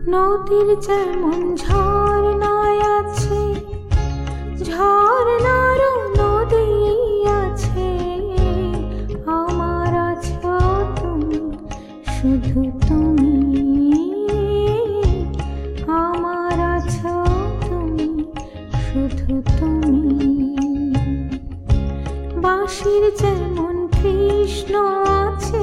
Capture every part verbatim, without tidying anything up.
নদীর যেমন ঝর্ণায় আছে, ঝর্ণারও নদী আছে, আমার আছো তুমি, শুধু তুমি, আমার আছো তুমি, শুধু তুমি। বাঁশির যেমন কৃষ্ণ আছে,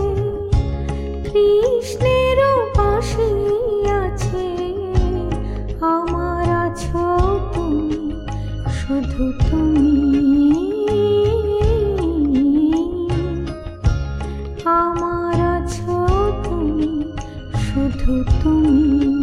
কৃষ্ণেরও বাঁশি আছে, আমার আছো তুমি, শুধু তুমি, আমার আছো তুমি, শুধু তুমি।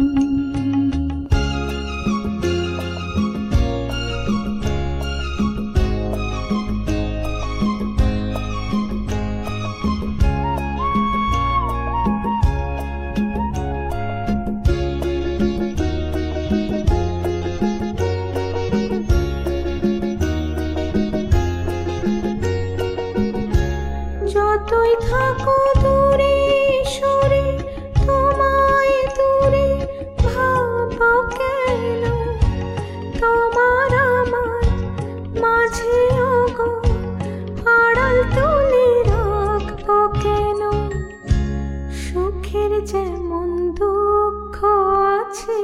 যতই থাকো দূরে সরে, তোমায় দূরে ভাবো কেন, তোমার আমার মাঝে ওগো আড়াল তুলে রাখবো কেন। সুখের যেমন দুঃখ আছে,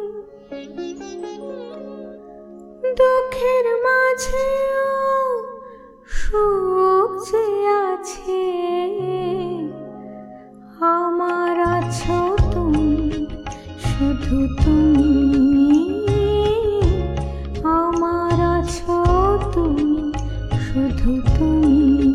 দুঃখের মাঝেও সুখ যে আছে, আমার আছো তুমি, শুধু তুমি, আমার আছো তুমি, শুধু তুমি।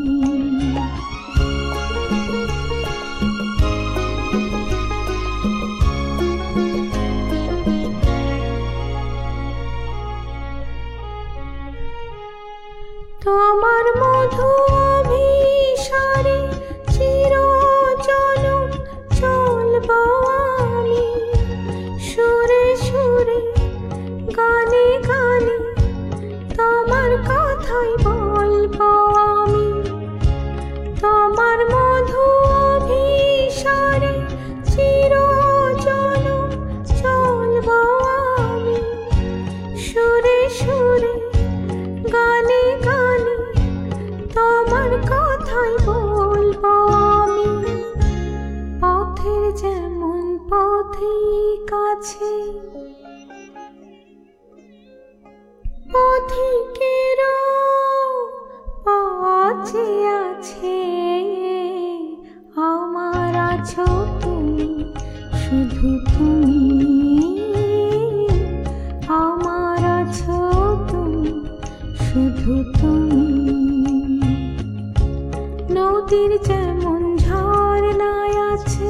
তোমার মধু অভিসারে চিরজনম চলব আমি, সুরে সুরে গানে গানে তোমার কথাই বলবো আমি। তোমার মধু অভিসারে চিরজনম চলব আমি, সুরে সুরে গানে গানে তোমার কথাই বলবো আমি। পথের যেমন পথিক আছে, পথিকেরও পথে আছে, আমার আছো তুমি, শুধু তুমি, আমার আছো তুমি, শুধু তুমি। নদীর যেমন ঝর্ণায় আছে,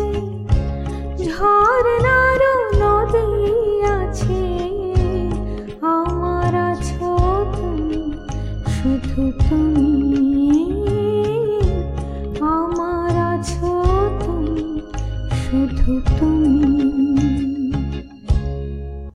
ঝর্ণারও নদী আছে, আমার আছো তুমি, শুধু তুমি।